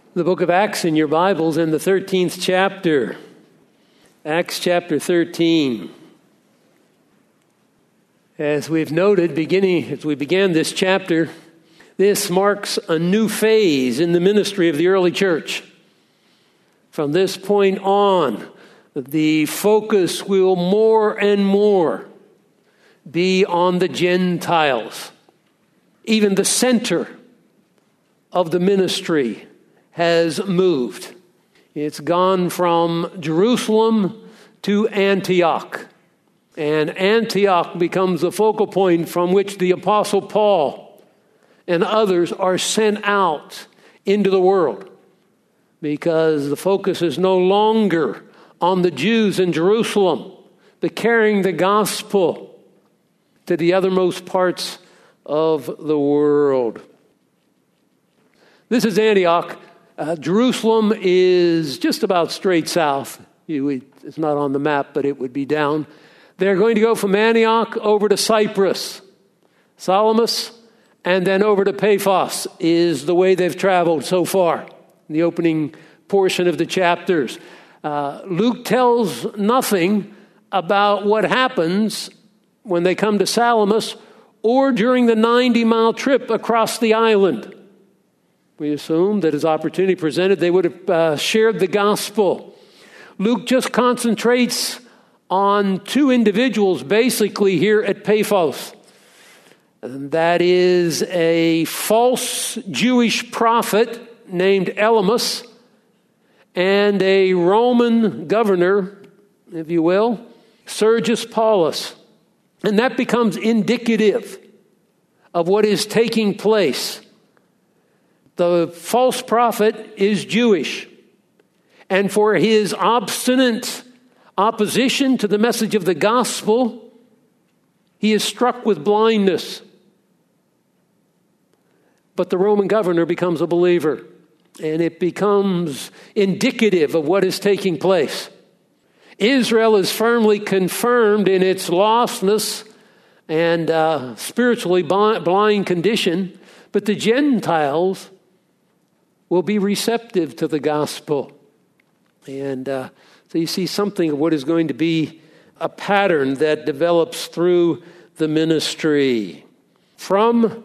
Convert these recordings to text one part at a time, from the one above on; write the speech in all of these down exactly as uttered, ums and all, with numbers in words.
The book of Acts in your Bibles in the thirteenth chapter. Acts chapter thirteen. As we've noted, beginning as we began this chapter, this marks a new phase in the ministry of the early church. From this point on, the focus will more and more be on the Gentiles. Even the center of the ministry has moved. It's gone from Jerusalem to Antioch. And Antioch becomes the focal point from which the Apostle Paul and others are sent out into the world, because the focus is no longer on the Jews in Jerusalem, but carrying the gospel to the othermost parts of the world. This is Antioch. Uh, Jerusalem is just about straight south. You, it's not on the map, but it would be down. They're going to go from Antioch over to Cyprus, Salamis, and then over to Paphos is the way they've traveled so far in the opening portion of the chapters. Uh, Luke tells nothing about what happens when they come to Salamis or during the ninety-mile trip across the island. We assume that as opportunity presented, they would have uh, shared the gospel. Luke just concentrates on two individuals basically here at Paphos. And that is a false Jewish prophet named Elymas and a Roman governor, if you will, Sergius Paulus. And that becomes indicative of what is taking place. The false prophet is Jewish, and for his obstinate opposition to the message of the gospel, he is struck with blindness. But the Roman governor becomes a believer, and it becomes indicative of what is taking place. Israel is firmly confirmed in its lostness and uh, spiritually blind condition, but the Gentiles will be receptive to the gospel. And uh, so you see something of what is going to be a pattern that develops through the ministry. From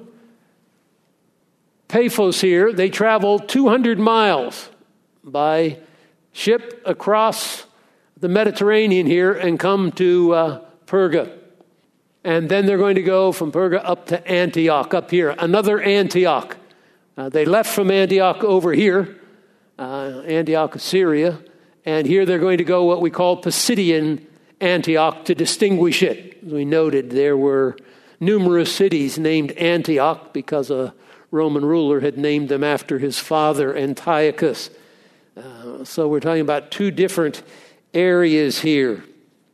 Paphos here, they travel two hundred miles by ship across the Mediterranean here and come to uh, Perga. And then they're going to go from Perga up to Antioch, up here, another Antioch. Uh, they left from Antioch over here, uh, Antioch, Syria, and here they're going to go what we call Pisidian Antioch to distinguish it. As we noted, there were numerous cities named Antioch because a Roman ruler had named them after his father, Antiochus. Uh, so we're talking about two different areas here.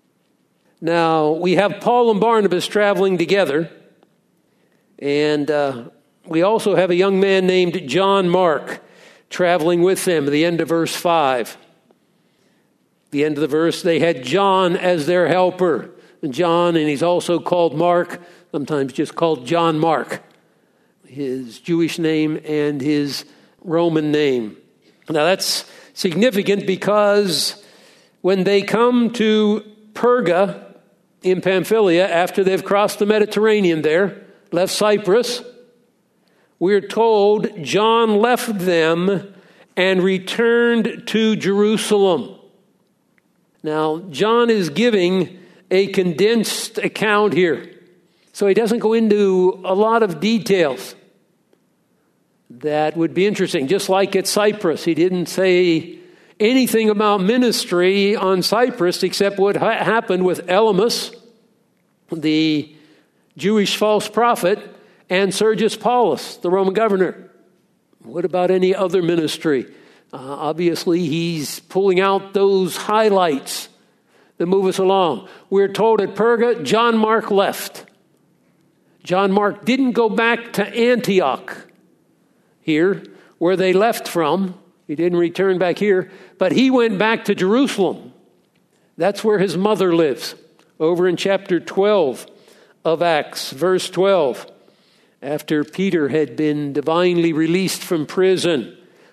Now, we have Paul and Barnabas traveling together, and uh, we also have a young man named John Mark traveling with them at the end of verse five. The end of the verse, they had John as their helper. And John, and he's also called Mark, sometimes just called John Mark, his Jewish name and his Roman name. Now that's significant because when they come to Perga in Pamphylia, after they've crossed the Mediterranean there, left Cyprus, we're told John left them and returned to Jerusalem. Now, John is giving a condensed account here, so he doesn't go into a lot of details that would be interesting. Just like at Cyprus, he didn't say anything about ministry on Cyprus except what ha- happened with Elymas, the Jewish false prophet, and Sergius Paulus, the Roman governor. What about any other ministry? Uh, obviously, he's pulling out those highlights that move us along. We're told at Perga, John Mark left. John Mark didn't go back to Antioch here, where they left from. He didn't return back here, but he went back to Jerusalem. That's where his mother lives, over in chapter twelve of Acts, verse twelve. After Peter had been divinely released from prison,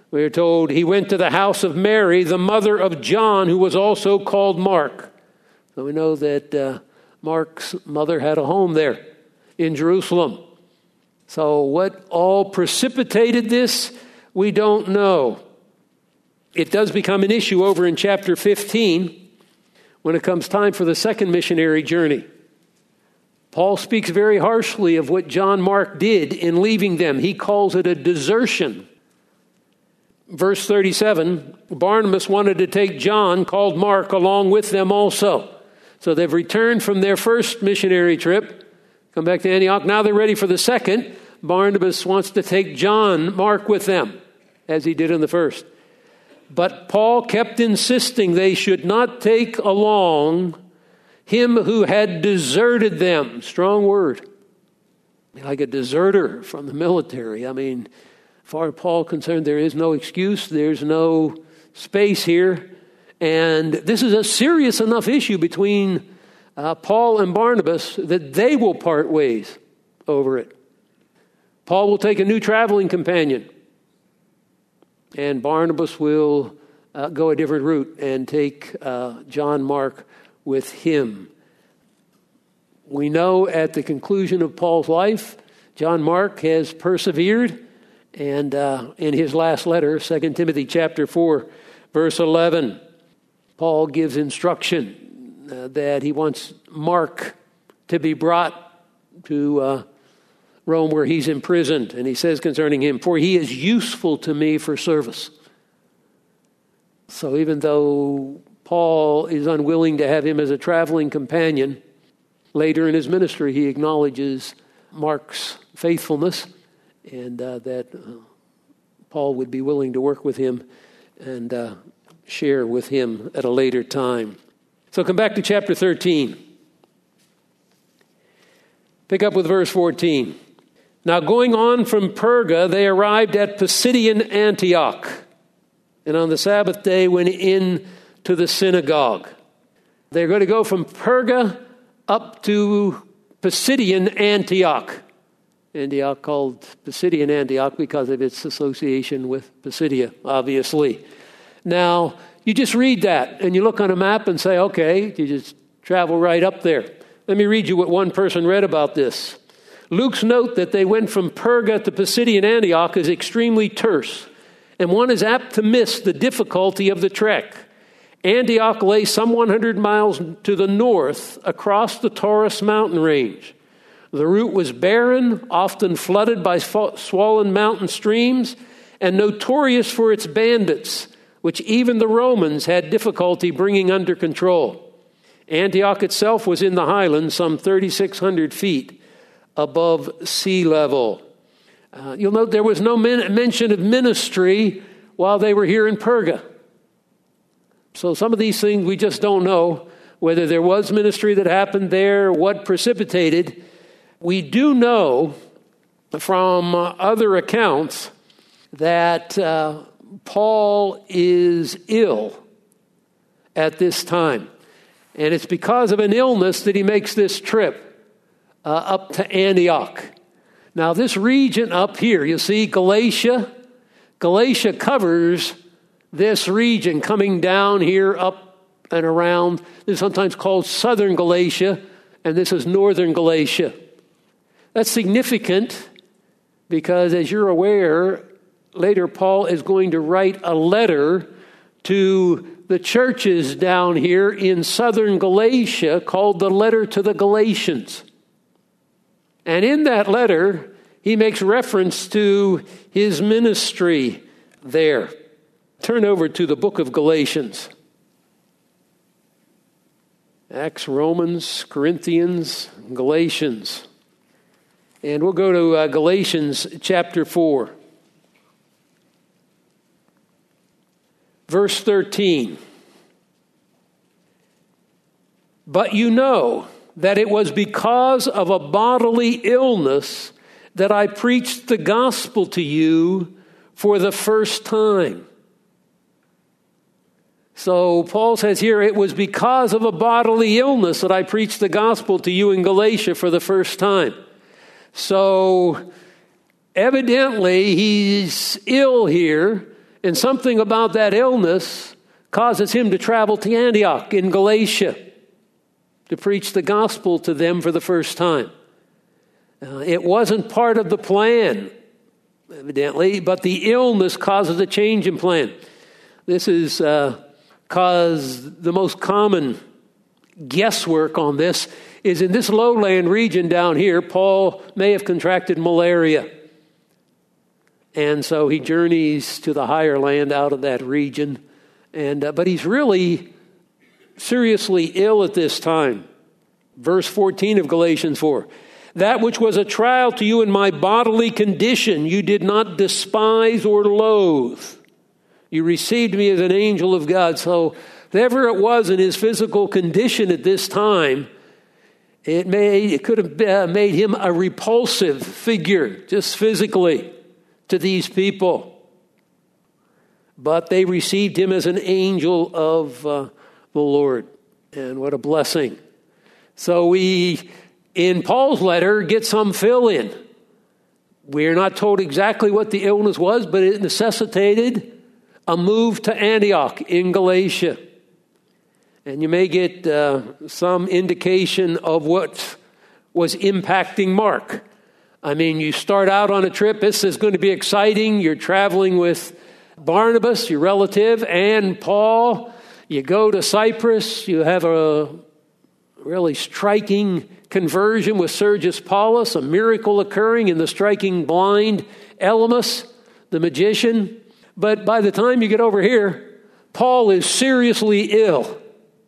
We are told he went to the house of Mary, the mother of John, who was also called Mark. So we know that uh, Mark's mother had a home there in Jerusalem. So what all precipitated this, we don't know. It does become an issue over in chapter fifteen when it comes time for the second missionary journey. Paul speaks very harshly of what John Mark did in leaving them. He calls it a desertion. Verse thirty-seven, Barnabas wanted to take John, called Mark, along with them also. So they've returned from their first missionary trip, come back to Antioch. Now they're ready for the second. Barnabas wants to take John Mark with them, as he did in the first. But Paul kept insisting they should not take along him who had deserted them. Strong word. Like a deserter from the military. I mean, as far as Paul concerned, there is no excuse. There's no space here. And this is a serious enough issue between uh, Paul and Barnabas that they will part ways over it. Paul will take a new traveling companion, and Barnabas will uh, go a different route and take uh, John Mark with him. We know at the conclusion of Paul's life, John Mark has persevered, and uh, in his last letter, Second Timothy chapter four, verse eleven, Paul gives instruction uh, that he wants Mark to be brought to uh, Rome where he's imprisoned. And he says concerning him, for he is useful to me for service. So even though Paul is unwilling to have him as a traveling companion, later in his ministry he acknowledges Mark's faithfulness and uh, that uh, Paul would be willing to work with him and uh, share with him at a later time. So come back to chapter thirteen. Pick up with verse fourteen. Now going on from Perga, they arrived at Pisidian Antioch, and on the Sabbath day went in to the synagogue. They're going to go from Perga up to Pisidian Antioch. Antioch called Pisidian Antioch because of its association with Pisidia, obviously. Now, you just read that and you look on a map and say, okay, you just travel right up there. Let me read you what one person read about this. Luke's note that they went from Perga to Pisidian Antioch is extremely terse, and one is apt to miss the difficulty of the trek. Antioch lay some one hundred miles to the north across the Taurus mountain range. The route was barren, often flooded by swollen mountain streams, and notorious for its bandits, which even the Romans had difficulty bringing under control. Antioch itself was in the highlands, some thirty-six hundred feet above sea level. Uh, you'll note there was no men- mention of ministry while they were here in Perga. So some of these things we just don't know, whether there was ministry that happened there, what precipitated. We do know from uh, other accounts that uh, Paul is ill at this time. And it's because of an illness that he makes this trip uh, up to Antioch. Now, this region up here, you see Galatia. Galatia covers this region coming down here up and around. This is sometimes called southern Galatia, and this is northern Galatia. That's significant because, as you're aware, later Paul is going to write a letter to the churches down here in southern Galatia called the letter to the Galatians. And in that letter, he makes reference to his ministry there. Turn over to the book of Galatians. Acts, Romans, Corinthians, Galatians. And we'll go to uh, Galatians chapter four. Verse thirteen. But you know that it was because of a bodily illness that I preached the gospel to you for the first time. So Paul says here, it was because of a bodily illness that I preached the gospel to you in Galatia for the first time. So evidently he's ill here, And something about that illness causes him to travel to Antioch in Galatia to preach the gospel to them for the first time. Uh, it wasn't part of the plan, evidently, but the illness causes a change in plan. This is uh, caused the most common guesswork on this is in this lowland region down here, Paul may have contracted malaria. And so he journeys to the higher land out of that region. And uh, but he's really seriously ill at this time. Verse fourteen of Galatians four. That which was a trial to you in my bodily condition, you did not despise or loathe. You received me as an angel of God. So whatever it was in his physical condition at this time, it made it could have made him a repulsive figure, just physically, to these people. But they received him as an angel of uh, the Lord. And what a blessing. So we, in Paul's letter, get some fill-in. We're not told exactly what the illness was, but it necessitated a move to Antioch in Galatia. And you may get uh, some indication of what was impacting Mark. I mean, you start out on a trip. This is going to be exciting. You're traveling with Barnabas, your relative, and Paul. You go to Cyprus. You have a really striking conversion with Sergius Paulus, a miracle occurring in the striking blind Elymas, the magician. But by the time you get over here, Paul is seriously ill.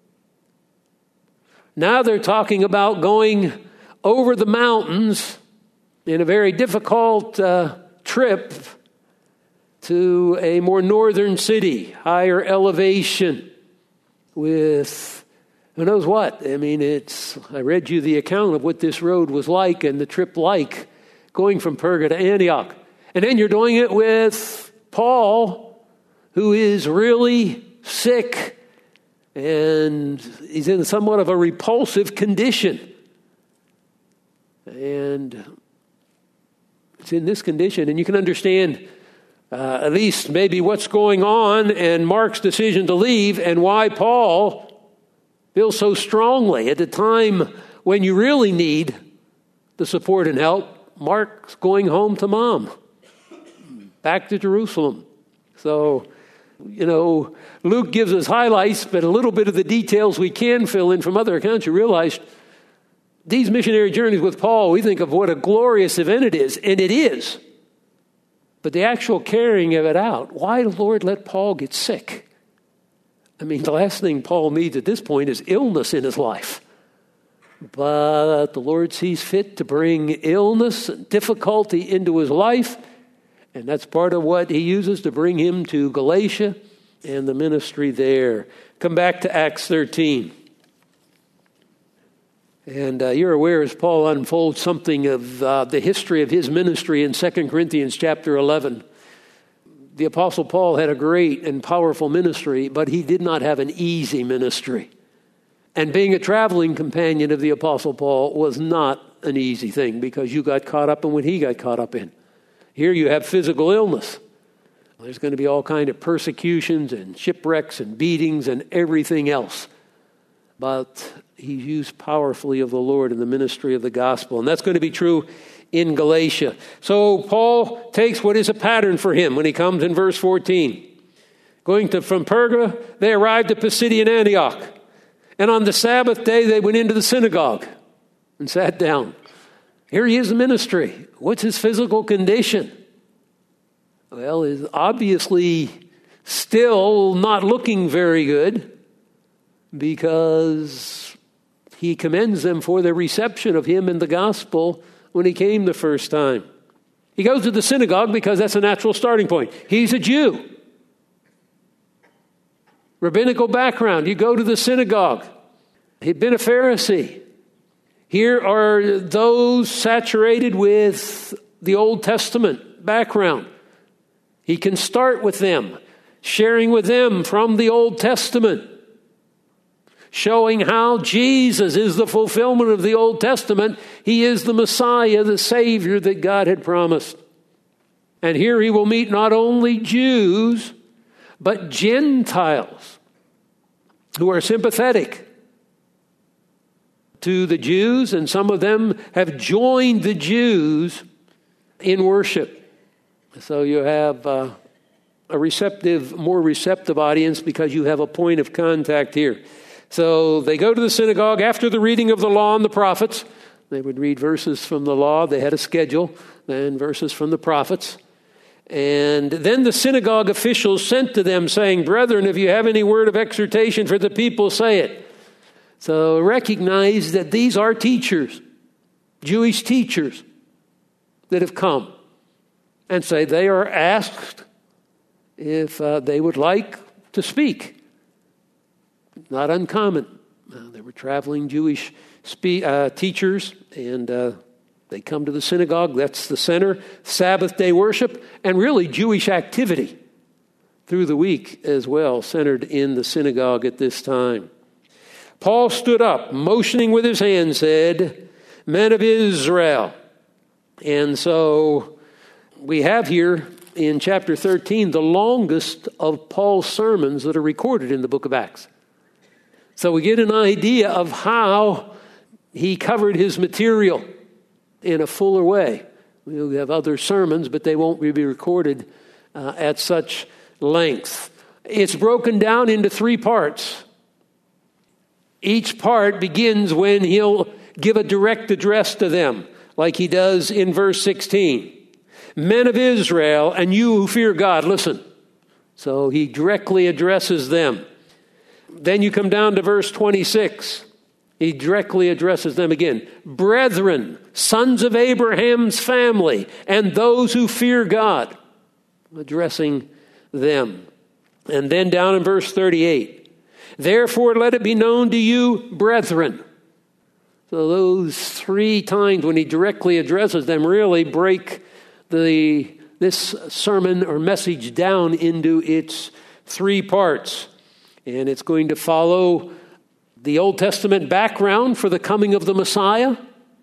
Now they're talking about going over the mountains in a very difficult uh, trip to a more northern city, higher elevation, with who knows what. I mean, it's. I read you the account of what this road was like and the trip like, going from Perga to Antioch. And then you're doing it with Paul, who is really sick, and he's in somewhat of a repulsive condition. And it's in this condition, and you can understand uh, at least maybe what's going on and Mark's decision to leave and why Paul feels so strongly at a time when you really need the support and help. Mark's going home to mom, back to Jerusalem. So, you know, Luke gives us highlights, but a little bit of the details we can fill in from other accounts. You realize these missionary journeys with Paul, we think of what a glorious event it is, and it is. But the actual carrying of it out, why, Lord, let Paul get sick? I mean, the last thing Paul needs at this point is illness in his life. But the Lord sees fit to bring illness and difficulty into his life, and that's part of what he uses to bring him to Galatia and the ministry there. Come back to Acts thirteen. And uh, you're aware as Paul unfolds something of uh, the history of his ministry in Second Corinthians chapter eleven. The Apostle Paul had a great and powerful ministry, but he did not have an easy ministry. And being a traveling companion of the Apostle Paul was not an easy thing, because you got caught up in what he got caught up in. Here you have physical illness. There's going to be all kinds of persecutions and shipwrecks and beatings and everything else. But he's used powerfully of the Lord in the ministry of the gospel. And that's going to be true in Galatia. So Paul takes what is a pattern for him when he comes in verse fourteen. Going to from Perga, they arrived at Pisidian Antioch. And on the Sabbath day, they went into the synagogue and sat down. Here he is in ministry. What's his physical condition? Well, he's obviously still not looking very good, because he commends them for their reception of him in the gospel when he came the first time. He goes to the synagogue because that's a natural starting point. He's a Jew. Rabbinical background. You go to the synagogue. He'd been a Pharisee. Here are those saturated with the Old Testament background. He can start with them, sharing with them from the Old Testament, showing how Jesus is the fulfillment of the Old Testament. He is the Messiah, the Savior that God had promised. And here he will meet not only Jews, but Gentiles who are sympathetic to the Jews, and some of them have joined the Jews in worship. So you have uh, a receptive, more receptive audience because you have a point of contact here. So they go to the synagogue after the reading of the law and the prophets. They would read verses from the law. They had a schedule, then verses from the prophets. And then the synagogue officials sent to them saying, "Brethren, if you have any word of exhortation for the people, say it." So recognize that these are teachers, Jewish teachers that have come, and say they are asked if uh, they would like to speak. Not uncommon. Uh, they were traveling Jewish spe- uh, teachers, and uh, they come to the synagogue. That's the center. Sabbath day worship, and really Jewish activity through the week as well, centered in the synagogue at this time. Paul stood up, motioning with his hand, said, "Men of Israel." And so we have here in chapter thirteen the longest of Paul's sermons that are recorded in the book of Acts. So we get an idea of how he covered his material in a fuller way. We'll have other sermons, but they won't be recorded uh, at such length. It's broken down into three parts. Each part begins when he'll give a direct address to them, like he does in verse sixteen. "Men of Israel, and you who fear God, listen." So he directly addresses them. Then you come down to verse twenty-six. He directly addresses them again. "Brethren, sons of Abraham's family, and those who fear God," addressing them. And then down in verse thirty-eight. "Therefore let it be known to you, brethren." So those three times when he directly addresses them really break the this sermon or message down into its three parts. And it's going to follow the Old Testament background for the coming of the Messiah,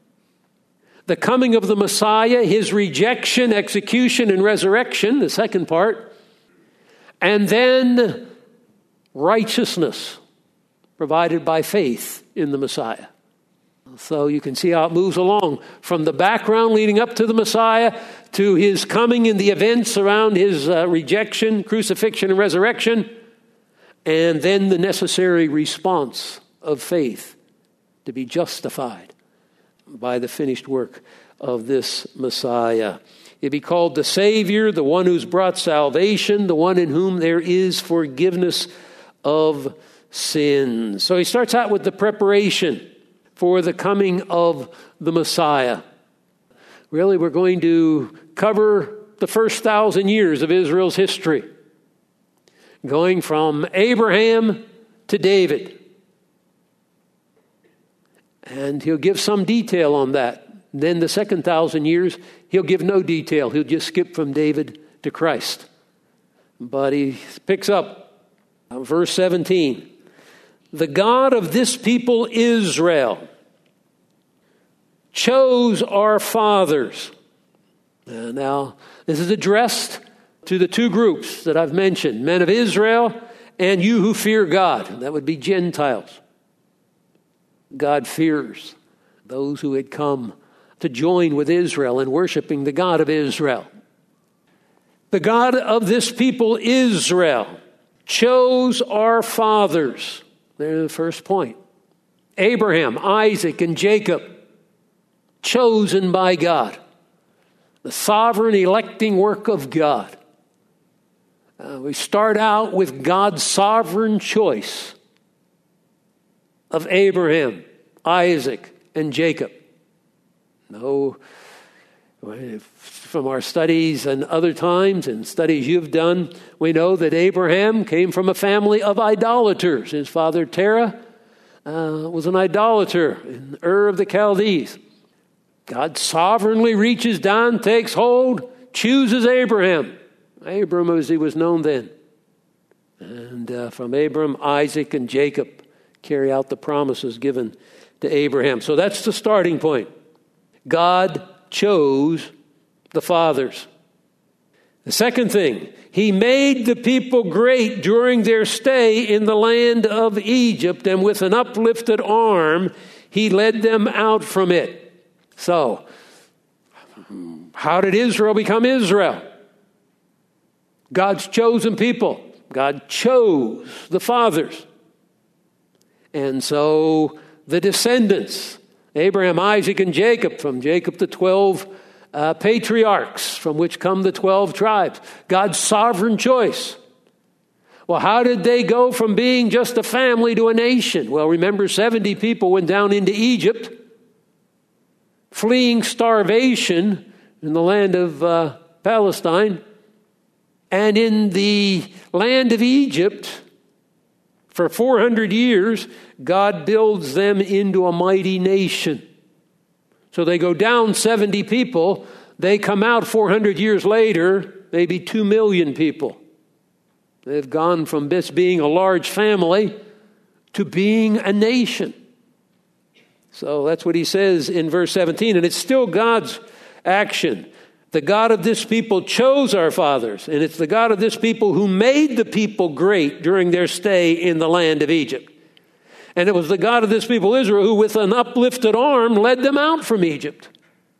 the coming of the Messiah, his rejection, execution, and resurrection, the second part, and then righteousness provided by faith in the Messiah. So you can see how it moves along from the background leading up to the Messiah to his coming and the events around his uh, rejection, crucifixion, and resurrection, and then the necessary response of faith to be justified by the finished work of this Messiah. He'll be called the Savior, the one who's brought salvation, the one in whom there is forgiveness of sins. So he starts out with the preparation for the coming of the Messiah. Really, we're going to cover the first thousand years of Israel's history, going from Abraham to David. And he'll give some detail on that. Then the second thousand years, he'll give no detail. He'll just skip from David to Christ. But he picks up verse seventeen. "The God of this people Israel chose our fathers." Uh, now, this is addressed to the two groups that I've mentioned, men of Israel and you who fear God. That would be Gentiles. God fears those who had come to join with Israel in worshiping the God of Israel. "The God of this people Israel chose our fathers." There's the first point. Abraham, Isaac, and Jacob, chosen by God. The sovereign electing work of God. Uh, we start out with God's sovereign choice of Abraham, Isaac, and Jacob. No, from our studies and other times and studies you've done, we know that Abraham came from a family of idolaters. His father Terah uh, was an idolater in Ur of the Chaldees. God sovereignly reaches down, takes hold, chooses Abraham. Abram as he was known then. And uh, from Abram, Isaac, and Jacob carry out the promises given to Abraham. So that's the starting point. God chose the fathers. The second thing, he made the people great during their stay in the land of Egypt, and with an uplifted arm, he led them out from it. So, how did Israel become Israel? God's chosen people. God chose the fathers. And so the descendants, Abraham, Isaac, and Jacob, from Jacob the twelve uh, patriarchs, from which come the twelve tribes. God's sovereign choice. Well, how did they go from being just a family to a nation? Well, remember, seventy people went down into Egypt, fleeing starvation in the land of uh, Palestine. And in the land of Egypt, for four hundred years, God builds them into a mighty nation. So they go down seventy people. They come out four hundred years later, maybe two million people. They've gone from this being a large family to being a nation. So that's what he says in verse seventeen. And it's still God's action. The God of this people chose our fathers, and it's the God of this people who made the people great during their stay in the land of Egypt. And it was the God of this people, Israel, who with an uplifted arm led them out from Egypt.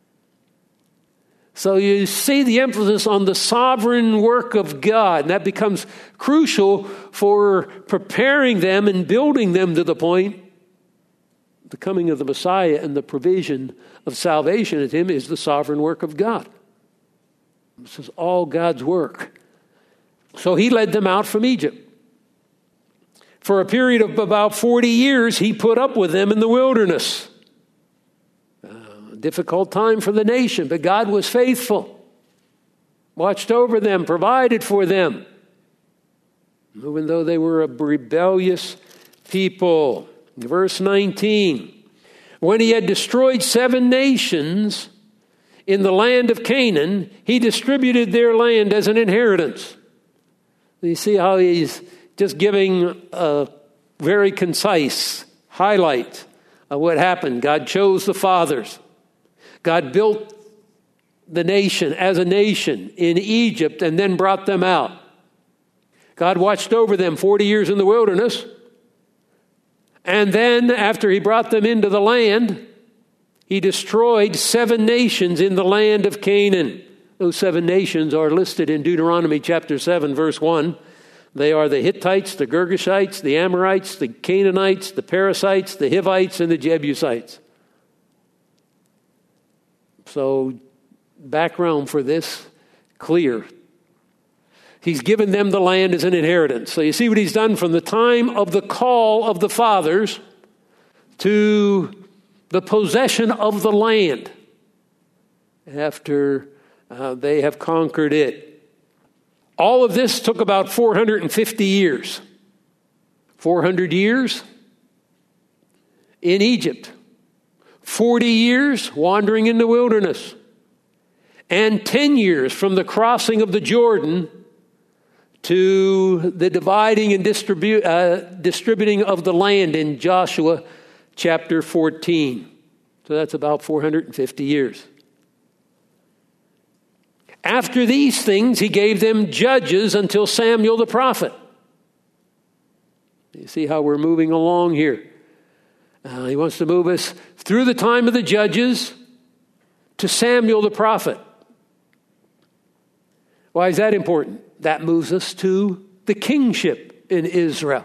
So you see the emphasis on the sovereign work of God, and that becomes crucial for preparing them and building them to the point the coming of the Messiah and the provision of salvation at him is the sovereign work of God. This is all God's work. So he led them out from Egypt. For a period of about forty years, he put up with them in the wilderness. Uh, a difficult time for the nation, but God was faithful. Watched over them, provided for them. Even though they were a rebellious people. Verse nineteen. When he had destroyed seven nations in the land of Canaan, he distributed their land as an inheritance. You see how he's just giving a very concise highlight of what happened. God chose the fathers. God built the nation as a nation in Egypt and then brought them out. God watched over them forty years in the wilderness. And then after he brought them into the land, he destroyed seven nations in the land of Canaan. Those seven nations are listed in Deuteronomy chapter seven, verse one. They are the Hittites, the Girgashites, the Amorites, the Canaanites, the Perizzites, the Hivites, and the Jebusites. So, background for this, clear. He's given them the land as an inheritance. So you see what he's done from the time of the call of the fathers to the possession of the land after uh, they have conquered it. All of this took about four hundred fifty years. four hundred years in Egypt. forty years wandering in the wilderness. And ten years from the crossing of the Jordan to the dividing and distribu- uh, distributing of the land in Joshua chapter fourteen. So that's about four hundred fifty years. After these things, he gave them judges until Samuel the prophet. You see how we're moving along here. Uh, he wants to move us through the time of the judges to Samuel the prophet. Why is that important? That moves us to the kingship in Israel.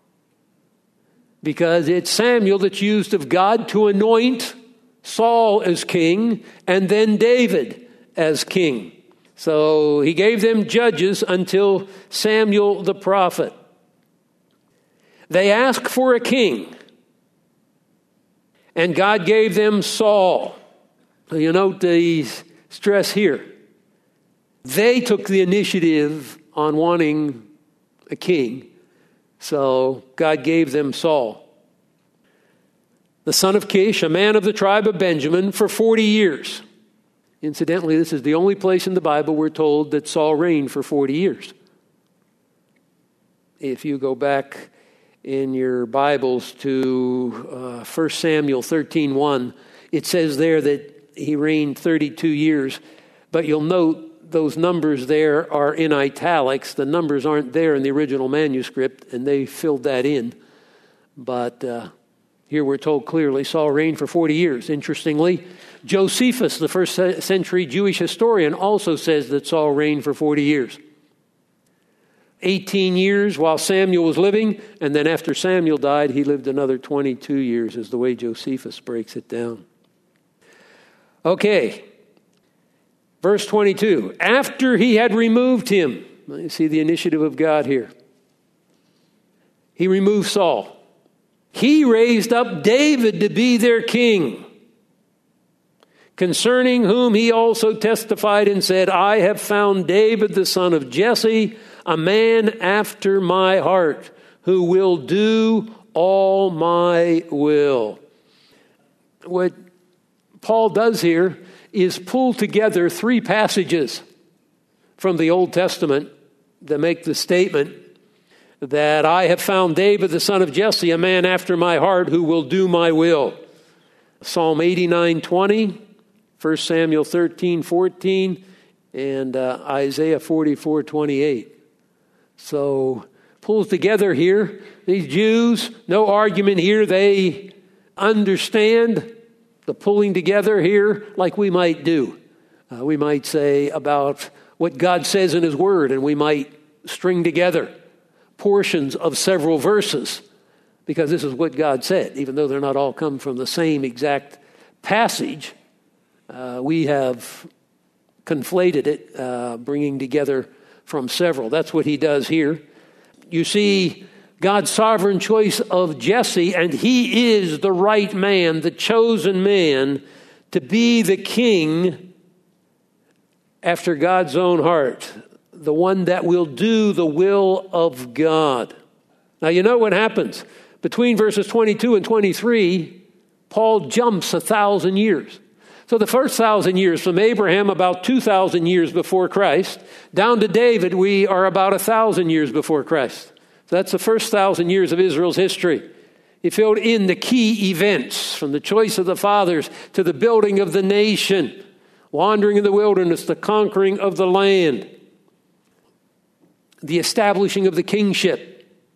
Because it's Samuel that's used of God to anoint Saul as king and then David as king. So he gave them judges until Samuel the prophet. They asked for a king. And God gave them Saul. So you note the stress here. They took the initiative on wanting a king. So God gave them Saul, the son of Kish, a man of the tribe of Benjamin, for forty years. Incidentally, this is the only place in the Bible we're told that Saul reigned for forty years. If you go back in your Bibles to uh, First Samuel thirteen one, it says there that he reigned thirty-two years. But you'll note those numbers there are in italics. The numbers aren't there in the original manuscript, and they filled that in. But uh, here we're told clearly Saul reigned for forty years. Interestingly, Josephus, the first century Jewish historian, also says that Saul reigned for forty years. eighteen years while Samuel was living, and then after Samuel died, he lived another twenty-two years, is the way Josephus breaks it down. Okay, verse twenty-two. After he had removed him, you see the initiative of God here. He removed Saul. He raised up David to be their king, concerning whom he also testified and said, I have found David the son of Jesse, a man after my heart, who will do all my will. What Paul does here is pull together three passages from the Old Testament that make the statement that I have found David the son of Jesse, a man after my heart, who will do my will. Psalm eighty-nine twenty, First Samuel thirteen fourteen, and uh, Isaiah forty-four twenty-eight. So, pulls together here. These Jews, no argument here. They understand the pulling together here like we might do. Uh, we might say about what God says in His Word, and we might string together portions of several verses because this is what God said. Even though they're not all come from the same exact passage, uh, we have conflated it, uh, bringing together from several. That's what he does here. You see God's sovereign choice of Jesse, and he is the right man, the chosen man, to be the king after God's own heart, the one that will do the will of God. Now, you know what happens? Between verses twenty-two and twenty-three, Paul jumps a thousand years. So the first thousand years from Abraham, about two thousand years before Christ, down to David, we are about a thousand years before Christ. So that's the first thousand years of Israel's history. He filled in the key events from the choice of the fathers to the building of the nation, wandering in the wilderness, the conquering of the land, the establishing of the kingship.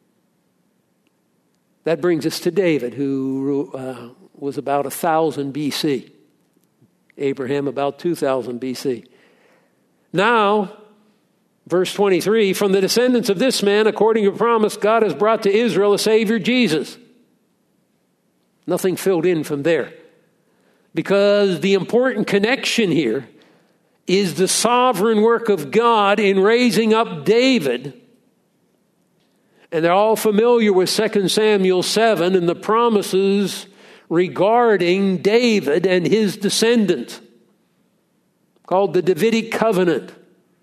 That brings us to David, who uh, was about one thousand B C. Abraham about two thousand B C. Now, verse twenty-three, from the descendants of this man, according to promise, God has brought to Israel a Savior, Jesus. Nothing filled in from there. Because the important connection here is the sovereign work of God in raising up David. And they're all familiar with Second Samuel seven and the promises regarding David and his descendants, called the Davidic covenant.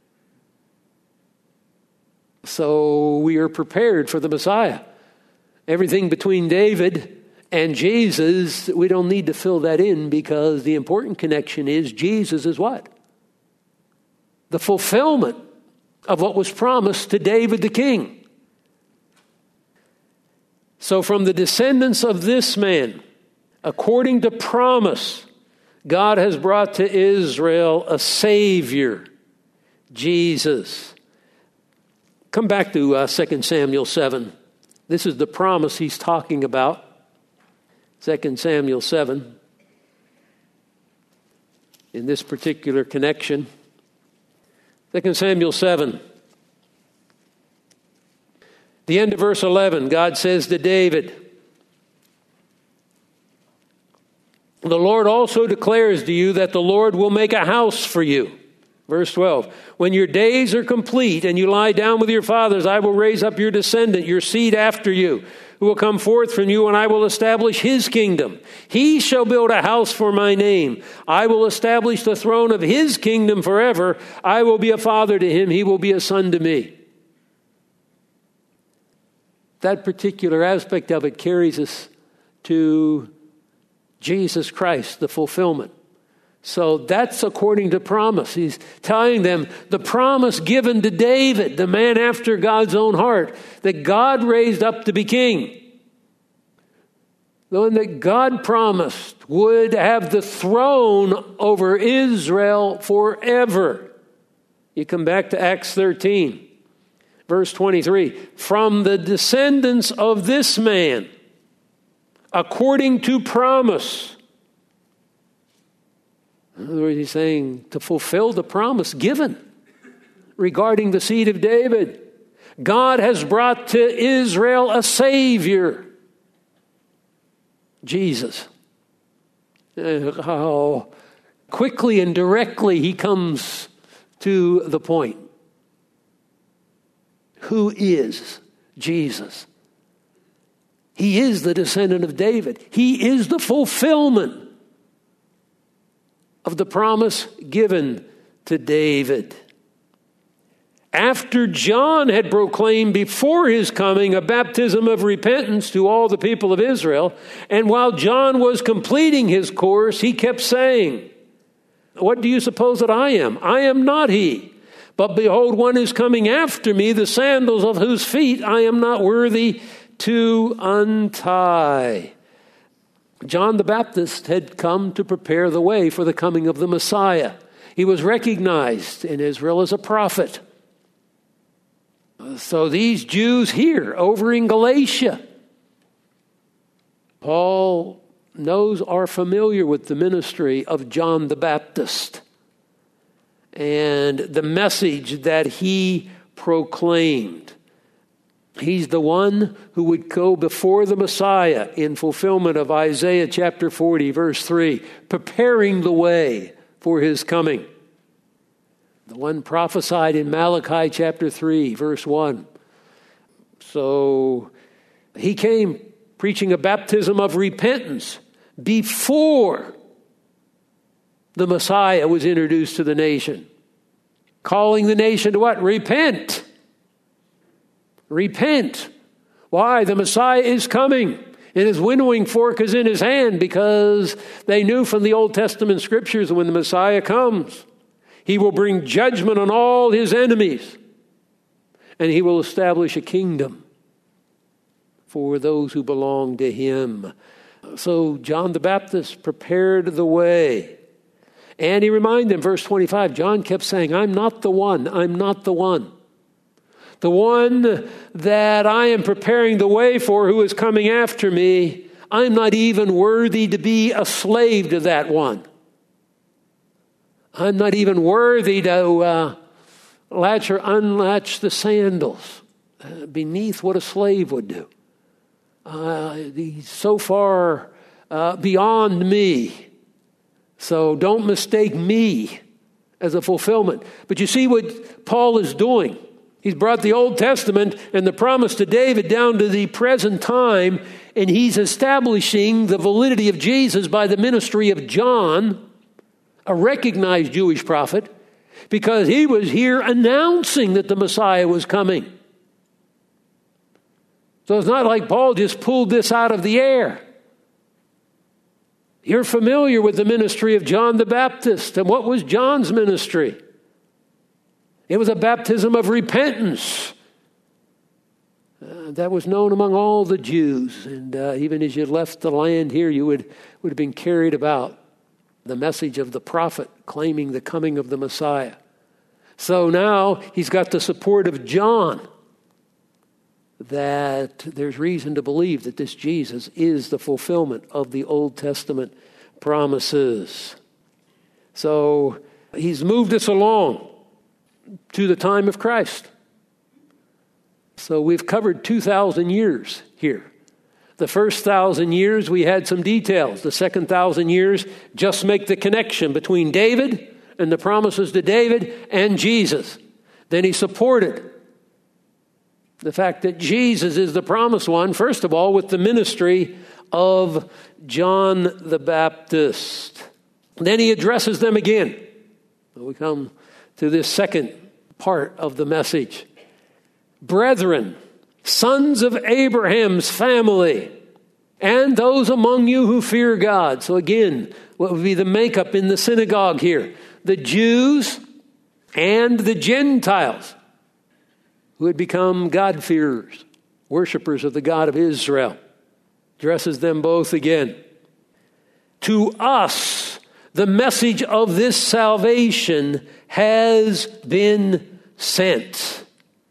So we are prepared for the Messiah. Everything between David and Jesus, we don't need to fill that in because the important connection is Jesus is what? The fulfillment of what was promised to David the king. So from the descendants of this man, according to promise, God has brought to Israel a Savior, Jesus. Come back to uh, Second Samuel seven. This is the promise he's talking about. Second Samuel seven. In this particular connection. Second Samuel seven. The end of verse eleven, God says to David, the Lord also declares to you that the Lord will make a house for you. Verse twelve, when your days are complete and you lie down with your fathers, I will raise up your descendant, your seed after you, who will come forth from you, and I will establish his kingdom. He shall build a house for my name. I will establish the throne of his kingdom forever. I will be a father to him. He will be a son to me. That particular aspect of it carries us to Jesus Christ, the fulfillment. So that's according to promise. He's telling them the promise given to David, the man after God's own heart, that God raised up to be king. The one that God promised would have the throne over Israel forever. You come back to Acts thirteen, verse twenty-three. From the descendants of this man, according to promise. In other words, he's saying to fulfill the promise given regarding the seed of David. God has brought to Israel a Savior, Jesus. Uh, how quickly and directly he comes to the point. Who is Jesus? He is the descendant of David. He is the fulfillment of the promise given to David. After John had proclaimed before his coming a baptism of repentance to all the people of Israel, and while John was completing his course, he kept saying, what do you suppose that I am? I am not he. But behold, one is coming after me, the sandals of whose feet I am not worthy to untie. John the Baptist had come to prepare the way for the coming of the Messiah. He was recognized in Israel as a prophet. So these Jews here over in Galatia, Paul knows are familiar with the ministry of John the Baptist and the message that he proclaimed. He's the one who would go before the Messiah in fulfillment of Isaiah chapter forty, verse three, preparing the way for his coming. The one prophesied in Malachi chapter three, verse one. So he came preaching a baptism of repentance before the Messiah was introduced to the nation. Calling the nation to what? Repent. Repent. Why? The Messiah is coming, and his winnowing fork is in his hand, because they knew from the Old Testament scriptures that when the Messiah comes, he will bring judgment on all his enemies, and he will establish a kingdom for those who belong to him. So John the Baptist prepared the way. And he reminded them, verse twenty-five, John kept saying, I'm not the one, I'm not the one. The one that I am preparing the way for, who is coming after me, I'm not even worthy to be a slave to that one. I'm not even worthy to uh, latch or unlatch the sandals uh, beneath what a slave would do. Uh, he's so far uh, beyond me. So don't mistake me as a fulfillment. But you see what Paul is doing. He's brought the Old Testament and the promise to David down to the present time, and he's establishing the validity of Jesus by the ministry of John, a recognized Jewish prophet, because he was here announcing that the Messiah was coming. So it's not like Paul just pulled this out of the air. You're familiar with the ministry of John the Baptist. And what was John's ministry? It was a baptism of repentance. Uh, that was known among all the Jews. And uh, even as you left the land here, you would, would have been carried about the message of the prophet claiming the coming of the Messiah. So now he's got the support of John, that there's reason to believe that this Jesus is the fulfillment of the Old Testament promises. So he's moved us along to the time of Christ. So we've covered two thousand years here. The first thousand years, we had some details. The second thousand years, just make the connection between David and the promises to David and Jesus. Then he supported the fact that Jesus is the promised one, first of all, with the ministry of John the Baptist. Then he addresses them again. We come to this second part of the message. Brethren, sons of Abraham's family, and those among you who fear God. So again, what would be the makeup in the synagogue here? The Jews and the Gentiles who had become God-fearers, worshipers of the God of Israel. Addresses them both again. To us, the message of this salvation has been sent.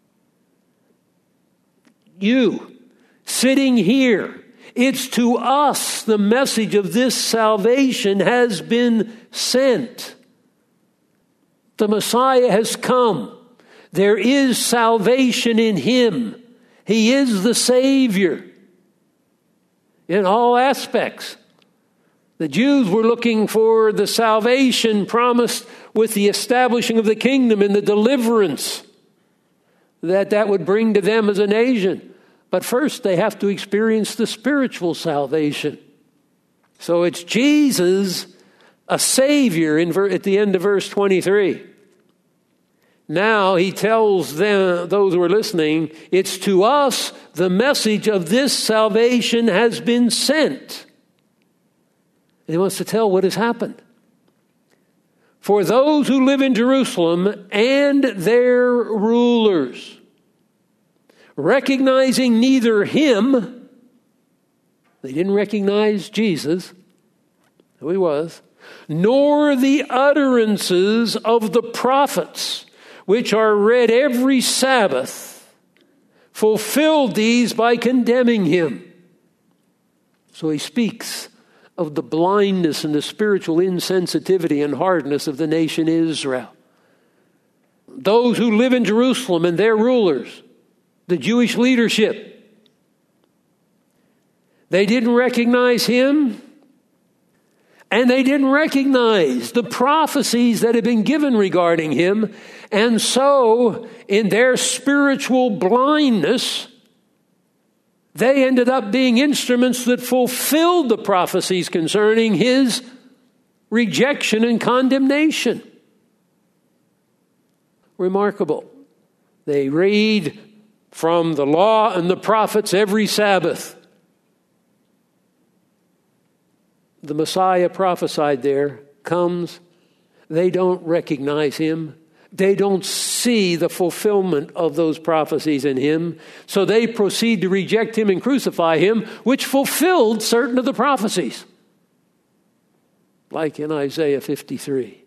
You, sitting here, it's to us the message of this salvation has been sent. The Messiah has come. There is salvation in him. He is the Savior in all aspects. The Jews were looking for the salvation promised with the establishing of the kingdom and the deliverance that that would bring to them as a nation. But first they have to experience the spiritual salvation. So it's Jesus, a Savior, in ver- at the end of verse twenty-three. Now he tells them, those who are listening, it's to us the message of this salvation has been sent. And he wants to tell what has happened. For those who live in Jerusalem and their rulers, recognizing neither him, they didn't recognize Jesus, who he was, nor the utterances of the prophets, which are read every Sabbath, fulfilled these by condemning him. So he speaks of the blindness and the spiritual insensitivity and hardness of the nation Israel. Those who live in Jerusalem and their rulers, the Jewish leadership, they didn't recognize him, and they didn't recognize the prophecies that had been given regarding him. And so, in their spiritual blindness, they ended up being instruments that fulfilled the prophecies concerning his rejection and condemnation. Remarkable. They read from the law and the prophets every Sabbath. The Messiah prophesied there comes. They don't recognize him. They don't see the fulfillment of those prophecies in him. So they proceed to reject him and crucify him, which fulfilled certain of the prophecies. Like in Isaiah fifty-three.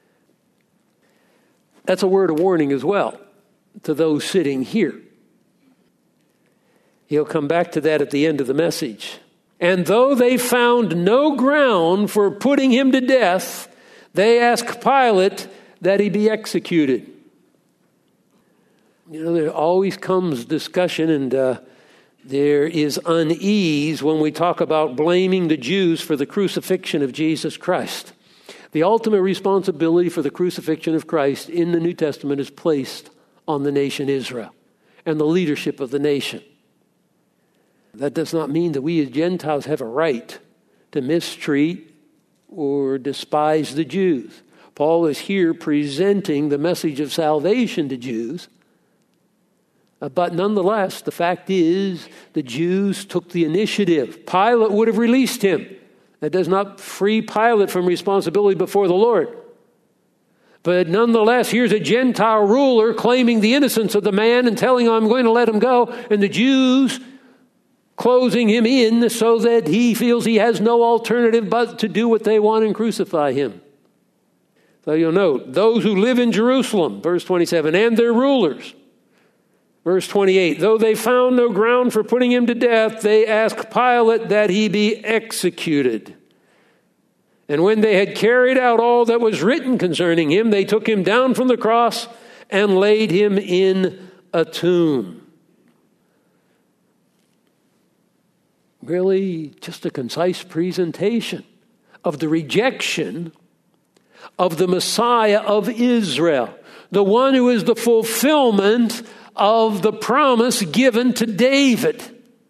That's a word of warning as well to those sitting here. He'll come back to that at the end of the message. And though they found no ground for putting him to death, they asked Pilate that he be executed. You know, there always comes discussion and uh, there is unease when we talk about blaming the Jews for the crucifixion of Jesus Christ. The ultimate responsibility for the crucifixion of Christ in the New Testament is placed on the nation Israel and the leadership of the nation. That does not mean that we as Gentiles have a right to mistreat or despise the Jews. Paul is here presenting the message of salvation to Jews. Uh, but nonetheless, the fact is the Jews took the initiative. Pilate would have released him. That does not free Pilate from responsibility before the Lord. But nonetheless, here's a Gentile ruler claiming the innocence of the man and telling him, I'm going to let him go. And the Jews closing him in so that he feels he has no alternative but to do what they want and crucify him. So you'll note, those who live in Jerusalem, verse twenty-seven, and their rulers. Verse twenty-eight, though they found no ground for putting him to death, they asked Pilate that he be executed. And when they had carried out all that was written concerning him, they took him down from the cross and laid him in a tomb. Really, just a concise presentation of the rejection of the Messiah of Israel, the one who is the fulfillment of the promise given to David.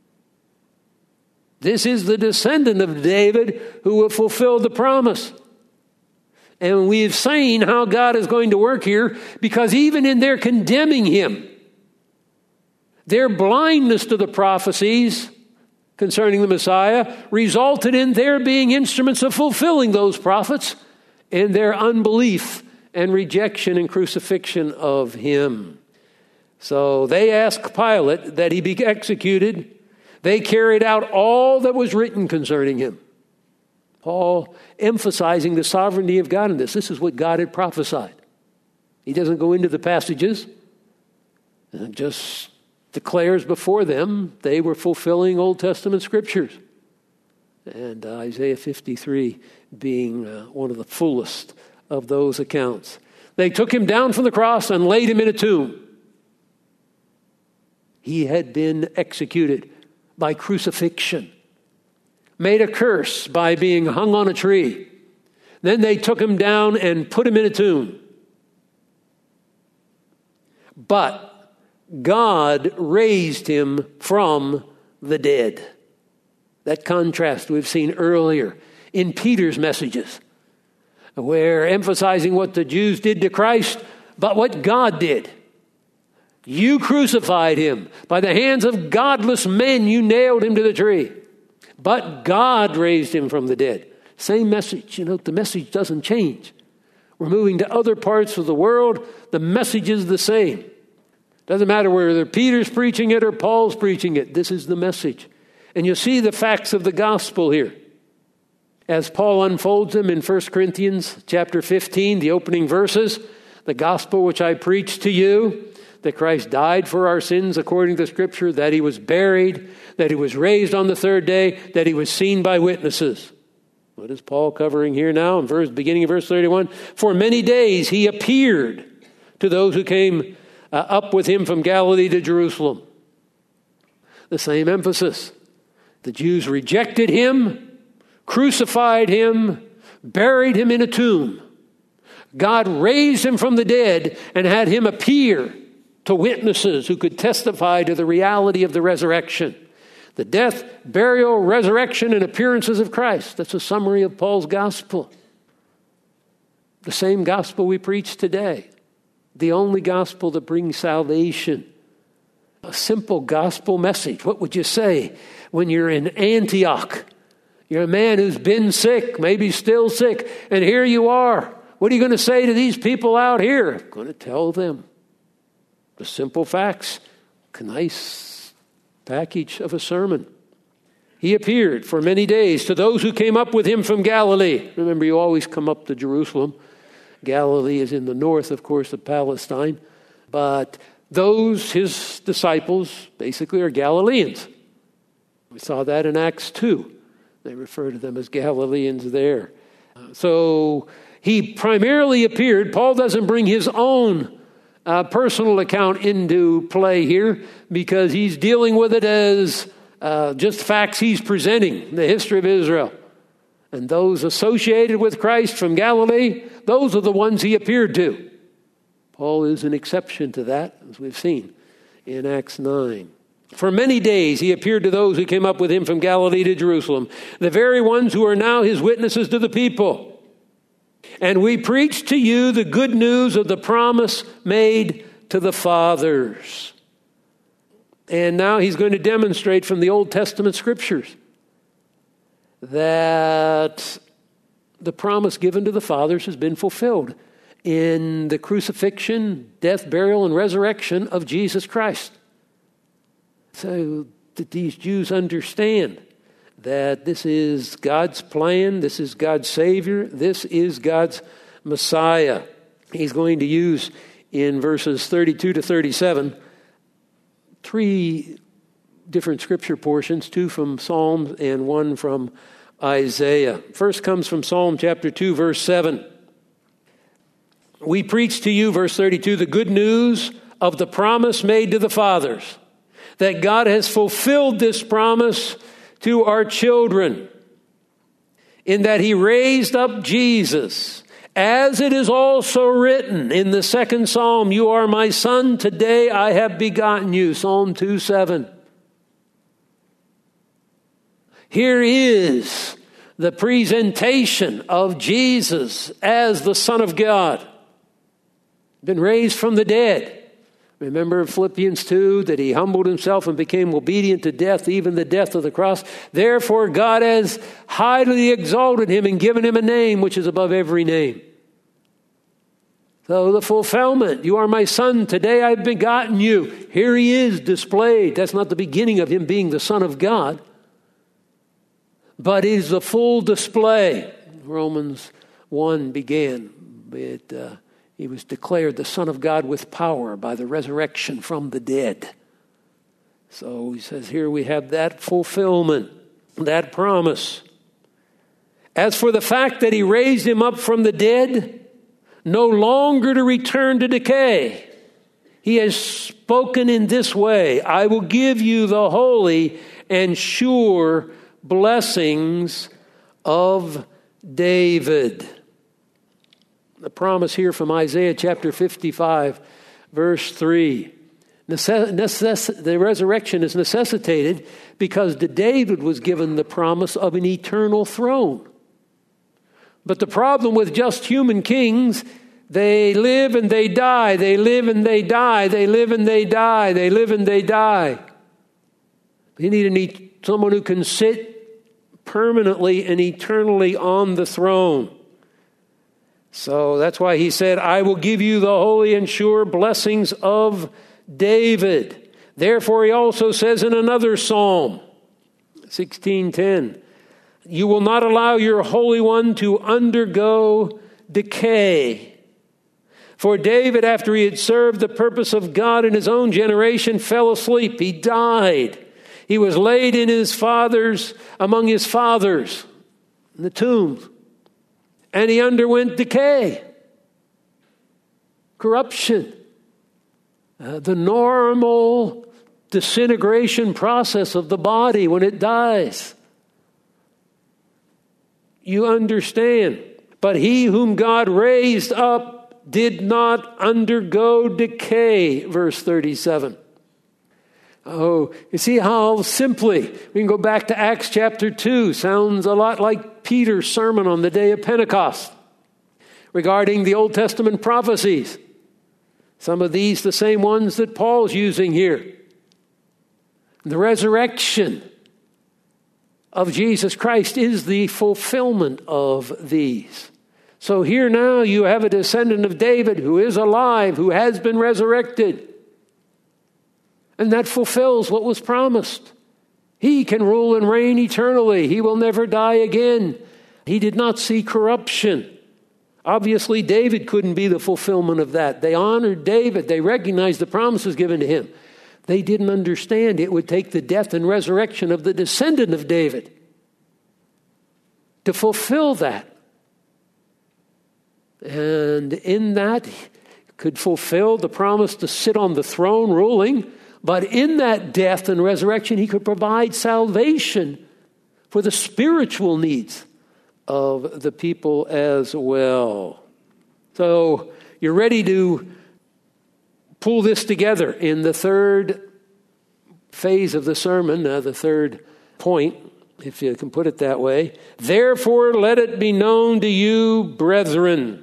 This is the descendant of David who will fulfill the promise. And we've seen how God is going to work here, because even in their condemning him, their blindness to the prophecies concerning the Messiah resulted in their being instruments of fulfilling those prophets in their unbelief and rejection and crucifixion of him. So they asked Pilate that he be executed. They carried out all that was written concerning him. Paul emphasizing the sovereignty of God in this. This is what God had prophesied. He doesn't go into the passages and just declares before them they were fulfilling Old Testament scriptures. And uh, Isaiah fifty-three being uh, one of the fullest of those accounts. They took him down from the cross and laid him in a tomb. He had been executed by crucifixion, made a curse by being hung on a tree. Then they took him down and put him in a tomb. But God raised him from the dead. That contrast we've seen earlier in Peter's messages, where emphasizing what the Jews did to Christ, but what God did. You crucified him. By the hands of godless men, you nailed him to the tree. But God raised him from the dead. Same message. You know, the message doesn't change. We're moving to other parts of the world. The message is the same. Doesn't matter whether Peter's preaching it or Paul's preaching it. This is the message. And you see the facts of the gospel here as Paul unfolds them in First Corinthians chapter fifteen, the opening verses. The gospel which I preached to you, that Christ died for our sins according to Scripture, that he was buried, that he was raised on the third day, that he was seen by witnesses. What is Paul covering here now in verse, beginning of verse thirty-one? For many days he appeared to those who came uh, up with him from Galilee to Jerusalem. The same emphasis. The Jews rejected him, crucified him, buried him in a tomb. God raised him from the dead and had him appear to witnesses who could testify to the reality of the resurrection. The death, burial, resurrection, and appearances of Christ. That's a summary of Paul's gospel. The same gospel we preach today. The only gospel that brings salvation. A simple gospel message. What would you say when you're in Antioch? You're a man who's been sick, maybe still sick, and here you are. What are you going to say to these people out here? I'm going to tell them the simple facts. A nice package of a sermon. He appeared for many days to those who came up with him from Galilee. Remember, you always come up to Jerusalem. Galilee is in the north, of course, of Palestine. But those, his disciples, basically are Galileans. We saw that in Acts two. They refer to them as Galileans there. So he primarily appeared. Paul doesn't bring his own uh, personal account into play here because he's dealing with it as uh, just facts he's presenting, the history of Israel. And those associated with Christ from Galilee, those are the ones he appeared to. Paul is an exception to that, as we've seen in Acts nine. For many days he appeared to those who came up with him from Galilee to Jerusalem, the very ones who are now his witnesses to the people. And we preach to you the good news of the promise made to the fathers. And now he's going to demonstrate from the Old Testament scriptures that the promise given to the fathers has been fulfilled in the crucifixion, death, burial, and resurrection of Jesus Christ. So that these Jews understand that this is God's plan, this is God's Savior, this is God's Messiah. He's going to use in verses thirty-two to thirty-seven three different scripture portions, two from Psalms and one from Isaiah. First comes from Psalm chapter two, verse seven. We preach to you, verse thirty-two, the good news of the promise made to the fathers, that God has fulfilled this promise to our children, in that he raised up Jesus, as it is also written in the second Psalm, you are my son, today I have begotten you, Psalm two seven. Here is the presentation of Jesus as the Son of God, been raised from the dead. Remember Philippians two, that he humbled himself and became obedient to death, even the death of the cross. Therefore God has highly exalted him and given him a name which is above every name. So the fulfillment, you are my son, today I've begotten you. Here he is displayed. That's not the beginning of him being the Son of God. but it is the full display. Romans one began. It, uh, he was declared the Son of God with power by the resurrection from the dead. So he says here we have that fulfillment, that promise. As for the fact that he raised him up from the dead, no longer to return to decay, he has spoken in this way, I will give you the holy and sure blessings of David. The promise here from Isaiah chapter fifty-five, verse three. Necess- necess- the resurrection is necessitated because to David was given the promise of an eternal throne. But the problem with just human kings, they live and they die, they live and they die, they live and they die, they live and they die. You need an e- someone who can sit permanently and eternally on the throne. So that's why he said, I will give you the holy and sure blessings of David. Therefore, he also says in another psalm, sixteen ten, you will not allow your Holy One to undergo decay. For David, after he had served the purpose of God in his own generation, fell asleep. He died. He was laid in his fathers, among his fathers, in the tomb. And he underwent decay, corruption, uh, the normal disintegration process of the body when it dies. You understand. But he whom God raised up did not undergo decay, verse thirty-seven. Oh, you see how simply, we can go back to Acts chapter two. Sounds a lot like Peter's sermon on the day of Pentecost regarding the Old Testament prophecies. Some of these the same ones that Paul's using here. The resurrection of Jesus Christ is the fulfillment of these. So here now you have a descendant of David who is alive, who has been resurrected. And that fulfills what was promised. He can rule and reign eternally. He will never die again. He did not see corruption. Obviously, David couldn't be the fulfillment of that. They honored David. They recognized the promises given to him. They didn't understand it would take the death and resurrection of the descendant of David to fulfill that. And in that, could fulfill the promise to sit on the throne ruling. But in that death and resurrection, he could provide salvation for the spiritual needs of the people as well. So you're ready to pull this together in the third phase of the sermon, uh, the third point, if you can put it that way. Therefore, let it be known to you, brethren,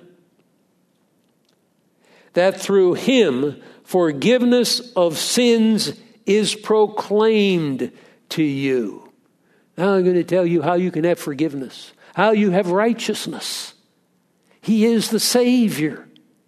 that through him forgiveness of sins is proclaimed to you. Now I'm going to tell you how you can have forgiveness, how you have righteousness. He is the Savior.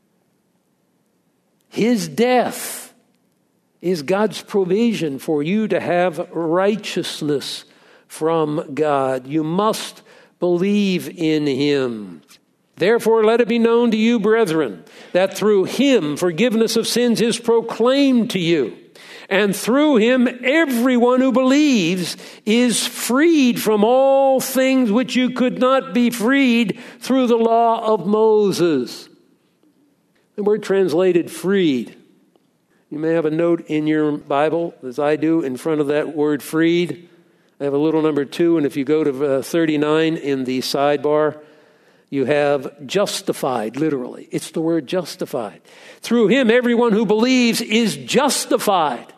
His death is God's provision for you to have righteousness from God. You must believe in him. Therefore, let it be known to you, brethren, that through him forgiveness of sins is proclaimed to you. And through him, everyone who believes is freed from all things which you could not be freed through the law of Moses. The word translated freed. You may have a note in your Bible, as I do, in front of that word freed. I have a little number two, and if you go to thirty-nine in the sidebar, you have justified, literally. It's the word justified. Through him, everyone who believes is justified.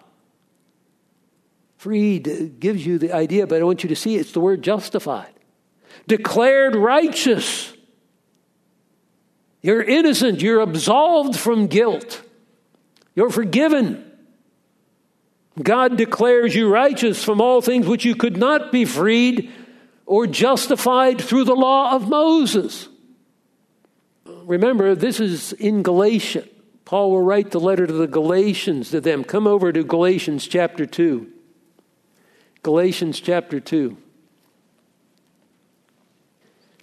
Freed gives you the idea, but I want you to see it's the word justified. Declared righteous. You're innocent. You're absolved from guilt. You're forgiven. God declares you righteous from all things which you could not be freed or justified through the law of Moses. Remember, this is in Galatia. Paul will write the letter to the Galatians to them. Come over to Galatians chapter two. Galatians chapter two.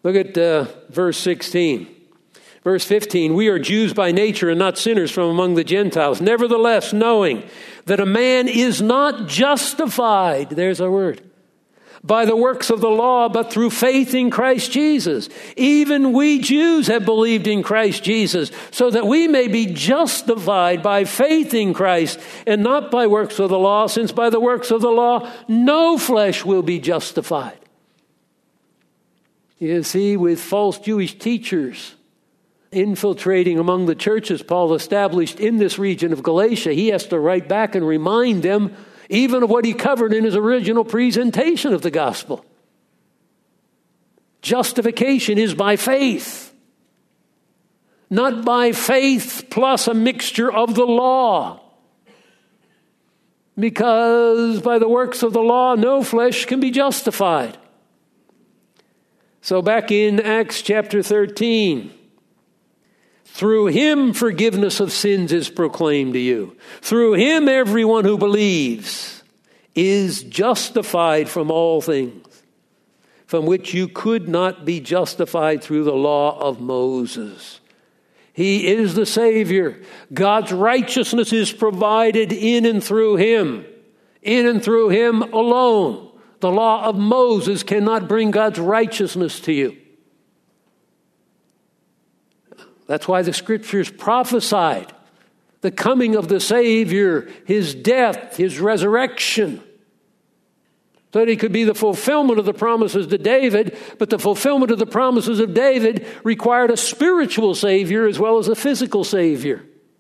Look at uh, verse sixteen. Verse fifteen, we are Jews by nature and not sinners from among the Gentiles. Nevertheless, knowing that a man is not justified, there's our word, by the works of the law, but through faith in Christ Jesus. Even we Jews have believed in Christ Jesus, so that we may be justified by faith in Christ, and not by works of the law, since by the works of the law no flesh will be justified. You see, with false Jewish teachers infiltrating among the churches Paul established in this region of Galatia, he has to write back and remind them even of what he covered in his original presentation of the gospel. Justification is by faith, not by faith plus a mixture of the law. Because by the works of the law, no flesh can be justified. So back in Acts chapter thirteen, through him forgiveness of sins is proclaimed to you. Through him everyone who believes is justified from all things, from which you could not be justified through the law of Moses. He is the Savior. God's righteousness is provided in and through him. In and through him alone. The law of Moses cannot bring God's righteousness to you. That's why the Scriptures prophesied the coming of the Savior, his death, his resurrection, so that he could be the fulfillment of the promises to David. But the fulfillment of the promises of David required a spiritual Savior as well as a physical Savior.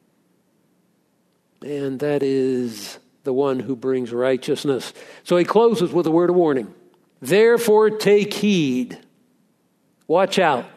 And that is the one who brings righteousness. So he closes with a word of warning. Therefore take heed. Watch out.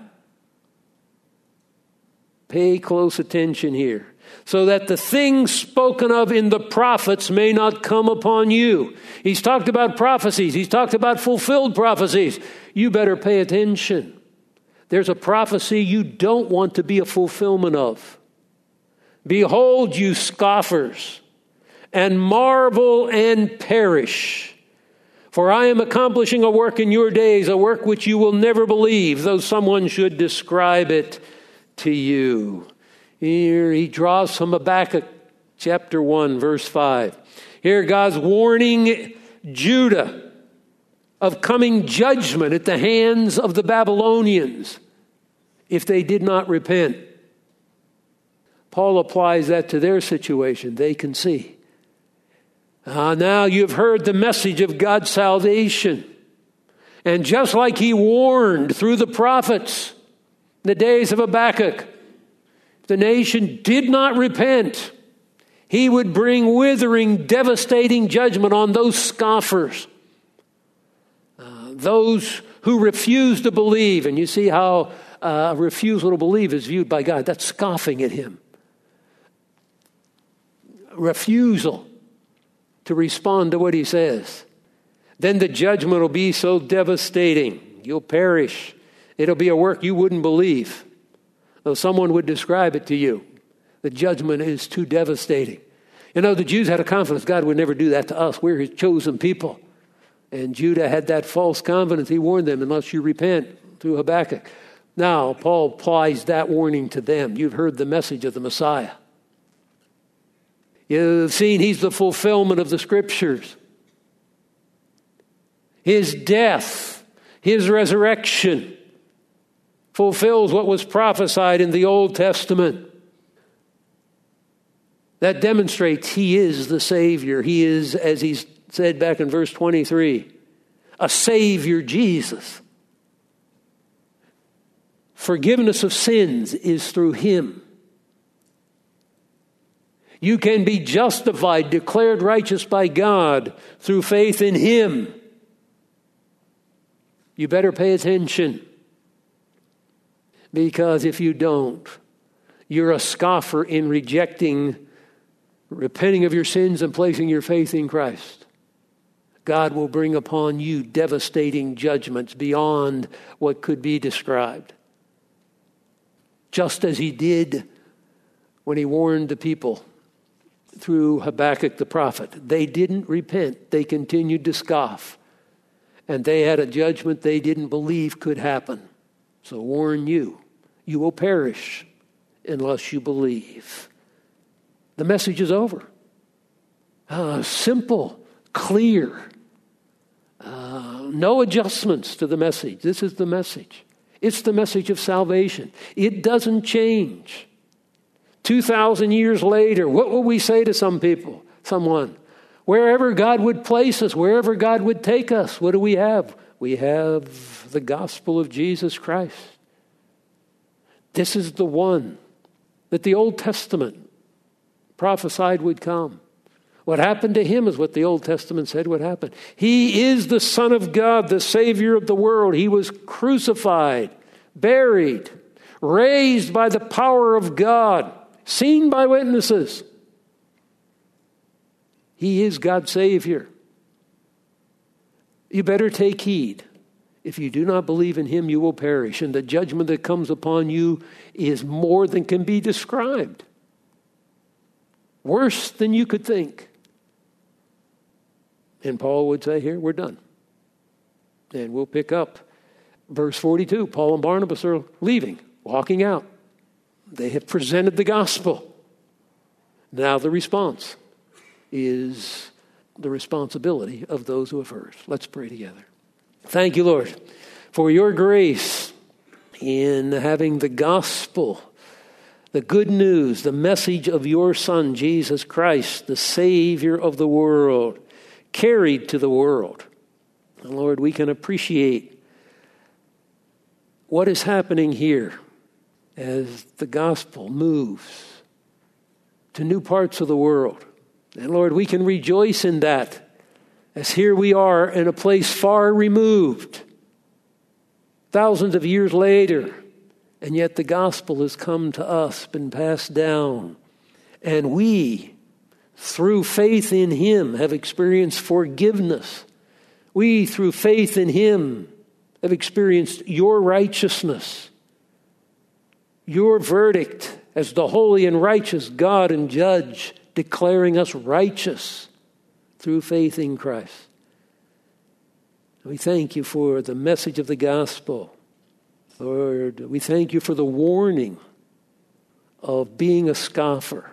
Pay close attention here, so that the things spoken of in the prophets may not come upon you. He's talked about prophecies. He's talked about fulfilled prophecies. You better pay attention. There's a prophecy you don't want to be a fulfillment of. Behold, you scoffers, and marvel and perish. For I am accomplishing a work in your days, a work which you will never believe, though someone should describe it to you. Here he draws from Habakkuk chapter one, verse five. Here God's warning Judah of coming judgment at the hands of the Babylonians if they did not repent. Paul applies that to their situation. They can see. Ah, now you've heard the message of God's salvation. And just like he warned through the prophets, in the days of Habakkuk, if the nation did not repent, he would bring withering, devastating judgment on those scoffers, uh, those who refuse to believe. And you see how uh, refusal to believe is viewed by God. That's scoffing at him. Refusal to respond to what he says. Then the judgment will be so devastating. You'll perish. It'll be a work you wouldn't believe, though someone would describe it to you. The judgment is too devastating. You know, the Jews had a confidence God would never do that to us. We're his chosen people. And Judah had that false confidence. He warned them, unless you repent, through Habakkuk. Now, Paul applies that warning to them. You've heard the message of the Messiah. You've seen he's the fulfillment of the Scriptures. His death, his resurrection, fulfills what was prophesied in the Old Testament. That demonstrates he is the Savior. He is, as he said back in verse twenty-three, a Savior, Jesus. Forgiveness of sins is through him. You can be justified, declared righteous by God through faith in him. You better pay attention. Because if you don't, you're a scoffer in rejecting, repenting of your sins and placing your faith in Christ. God will bring upon you devastating judgments beyond what could be described. Just as he did when he warned the people through Habakkuk the prophet. They didn't repent. They continued to scoff. And they had a judgment they didn't believe could happen. So warn you, you will perish unless you believe. The message is over. Uh, simple, clear. Uh, no adjustments to the message. This is the message. It's the message of salvation. It doesn't change. Two thousand years later, what will we say to some people, someone? Wherever God would place us, wherever God would take us, what do we have? We have the gospel of Jesus Christ. This is the one that the Old Testament prophesied would come. What happened to him is what the Old Testament said would happen. He is the Son of God, the Savior of the world. He was crucified, buried, raised by the power of God, seen by witnesses. He is God's Savior. You better take heed. If you do not believe in him, you will perish. And the judgment that comes upon you is more than can be described. Worse than you could think. And Paul would say, here, we're done. And we'll pick up verse forty-two. Paul and Barnabas are leaving, walking out. They have presented the gospel. Now the response is the responsibility of those who have heard. Let's pray together. Thank you, Lord, for your grace in having the gospel, the good news, the message of your Son, Jesus Christ, the Savior of the world, carried to the world. And Lord, we can appreciate what is happening here as the gospel moves to new parts of the world. And Lord, we can rejoice in that, as here we are in a place far removed, thousands of years later, and yet the gospel has come to us, been passed down, and we, through faith in him, have experienced forgiveness. We, through faith in him, have experienced your righteousness, your verdict as the holy and righteous God and judge, declaring us righteous through faith in Christ. We thank you for the message of the gospel. Lord, we thank you for the warning of being a scoffer,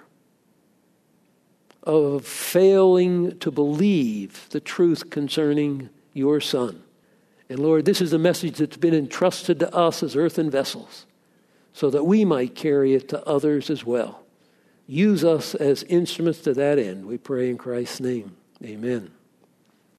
of failing to believe the truth concerning your Son. And Lord, this is a message that's been entrusted to us as earthen vessels, so that we might carry it to others as well. Use us as instruments to that end. We pray in Christ's name. Amen.